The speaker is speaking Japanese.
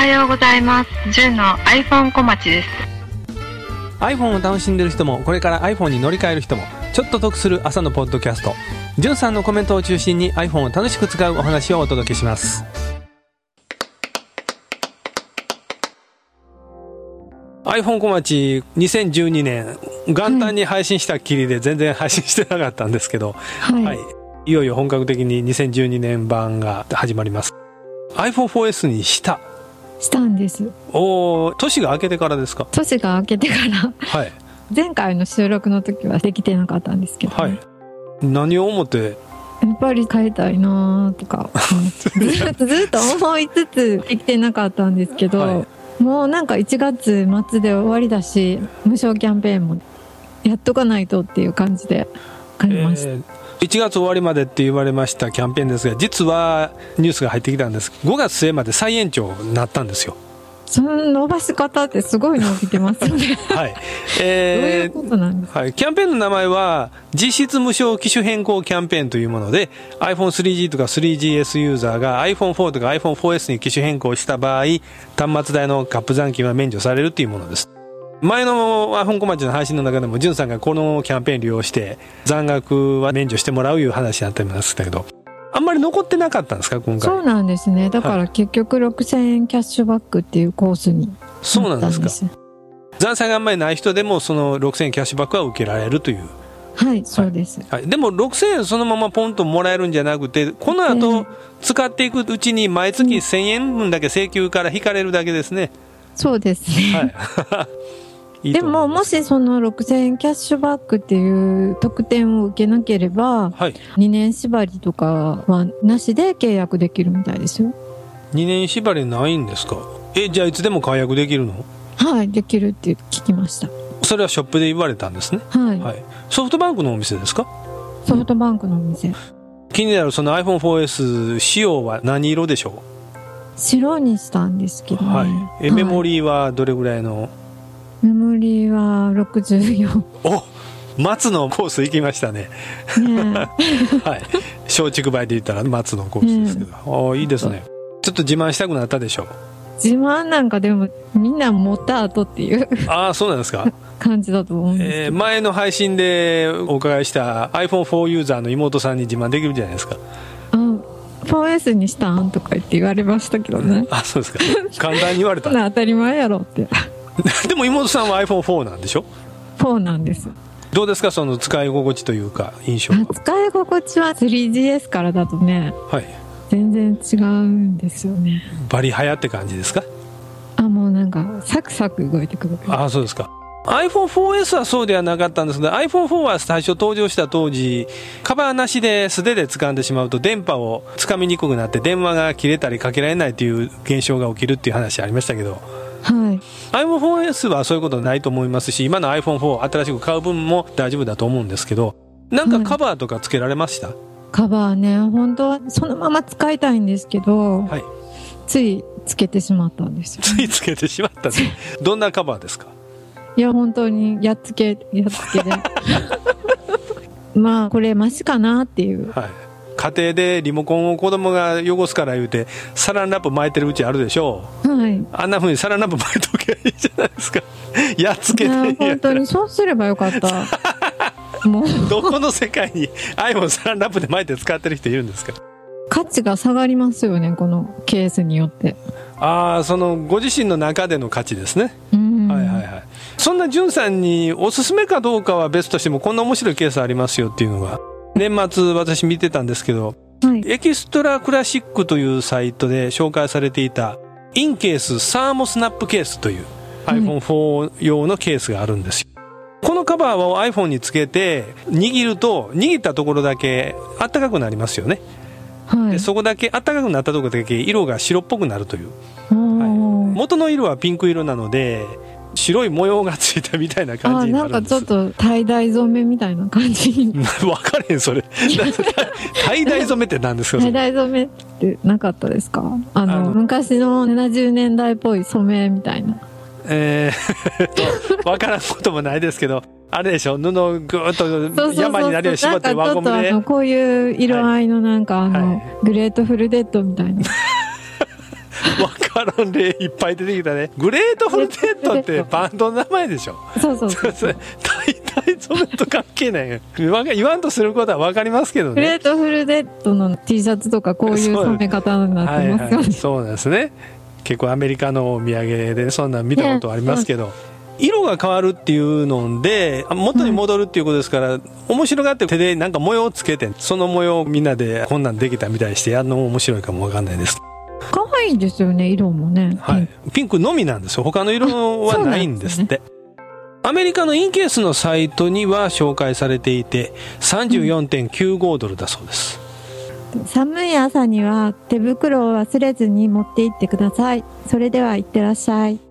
はようございます。ジュンの iPhone 小町です。 iPhone を楽しんでる人もこれから iPhone に乗り換える人もちょっと得する朝のポッドキャスト、ジュンさんのコメントを中心に iPhone を楽しく使うお話をお届けします。iPhone 小町2012年元旦に配信したっきりで全然配信してなかったんですけど、いよいよ本格的に2012年版が始まります。 iPhone4S にしたんです。 年が明けてからですか？ 年が明けてからはい。 前回の収録の時はできてなかったんですけど、ね、 はい。何を思ってやっぱり変えたいなとかずっと思いつつできてなかったんですけど、はい、もうなんか1月末で終わりだし無償キャンペーンもやっとかないとっていう感じで買いました。 1月終わりまでって言われましたキャンペーンですが、実はニュースが入ってきたんです。5月末まで再延長になったんですよ。 その伸ばし方ってすごい伸びてますよねはい、 どういうことなんですか？ はい、キャンペーンの名前は実質無償機種変更キャンペーンというもので、 iPhone3G とか 3GS ユーザーが iPhone4 とか iPhone4S に機種変更した場合、端末代のカップ残金は免除されるというものです。前の iPhone 小町の配信の中でもジュンさんがこのキャンペーン利用して残額は免除してもらういう話になってましたけど、あんまり残ってなかったんですか今回？ そうなんですね。だから結局6000円キャッシュバックっていうコースになったんです。 そうなんですか。残債があんまりない人でもその6000円キャッシュバックは受けられるという。 はい、そうです、 はい、でも6000円そのままポンともらえるんじゃなくて、この後使っていくうちに毎月1000円分だけ請求から引かれるだけですね。 そうですね、 はいでももしその6000円キャッシュバックっていう特典を受けなければ、 はい、 2年縛りとかはなしで契約できるみたいですよ。 2年縛りないんですか？じゃあいつでも解約できるの？ はい、できるって聞きました。 それはショップで言われたんですね。 はい、 はい、ソフトバンクのお店ですか？ ソフトバンクのお店。 気になるその iPhone4S 仕様は何色でしょう？ 白にしたんですけどね、 はい、メモリーはどれぐらいの？ メモリーは64。 松のコース行きましたね。はい、松竹梅で言ったら松のコースですけど、いいですね。ちょっと自慢したくなったでしょう？ 自慢なんかでもみんな持った後っていうそうなんですか感じだと思うんですけど、 前の配信でお伺いした iPhone4 ユーザーの妹さんに自慢できるじゃないですか。 4S にしたんとか言って言われましたけどね。 そうですか。簡単に言われた。 そんな当たり前やろってでも妹さんは iPhone4 なんでしょ ？4なんです。 どうですかその使い心地というか印象は？ 使い心地は 3GS からだとね、 はい、 全然違うんですよね。 バリ早って感じですか？ もうなんかサクサク動いてくる。 そうですか。iPhone4S はそうではなかったんですが、 iPhone4 は最初登場した当時カバーなしで素手で掴んでしまうと電波をつかみにくくなって電話が切れたりかけられないという現象が起きるっていう話ありましたけど、 はい、 iPhone4S はそういうことないと思いますし、今の iPhone4 新しく買う分も大丈夫だと思うんですけど、なんかカバーとかつけられました？ カバーね、本当はそのまま使いたいんですけど、 はい、 ついつけてしまったんですよ、 ついつけてしまったどんなカバーですか？ いや本当にやっつけでこれマシかなっていう、 はい、家庭でリモコンを子供が汚すから言うてサランラップ巻いてるうちあるでしょう、はい、あんな風にサランラップ巻いとけばいいじゃないですか。やっつけて本当にそうすればよかったもうどこの世界に iPhone サランラップで巻いて使ってる人いるんですか？ 価値が下がりますよね、このケースによって。 そのご自身の中での価値ですね。はいはいはい。そんなジュンさんにおすすめかどうかは別としても、こんな面白いケースありますよっていうのが年末私見てたんですけど、はい、エキストラクラシックというサイトで紹介されていたインケースサーモスナップケースという iPhone4 用のケースがあるんですよ。このカバーを iPhone につけて握ると、握ったところだけあったかくなりますよね。はい、でそこだけあったかくなったところだけ色が白っぽくなるという、はい、元の色はピンク色なので白い模様がついたみたいな感じになるんです。 なんかちょっとタイダイ染めみたいな感じに分かれへんそれタイダイ染めって何ですか？ タイダイ染めってなかったですか？昔の70年代っぽい染めみたいな。 分からんこともないですけど、あれでしょ、布をぐーっと山になるように絞って輪ゴムで、 こういう色合いのなんかグレートフルデッドみたいなわからん例いっぱい出てきたね。グレートフルデッドってバンドの名前でしょ。 そう大体それと関係ない言わんとすることは分かりますけどね。 グレートフルデッドの T シャツとかこういう染め方になってますよね。 そうなんですね。結構アメリカのお土産でそんな見たことありますけど、色が変わるっていうので元に戻るっていうことですから、面白がって手でなんか模様をつけて、その模様をみんなでこんなんできたみたいにしてやるのも面白いかも分かんないです。 可愛いですよね、色もね。 はい、ピンクのみなんですよ。他の色はないんですって。アメリカのインケースのサイトには紹介されていて 34.95 ドルだそうです。 寒い朝には手袋を忘れずに持って行ってください。それではいってらっしゃい。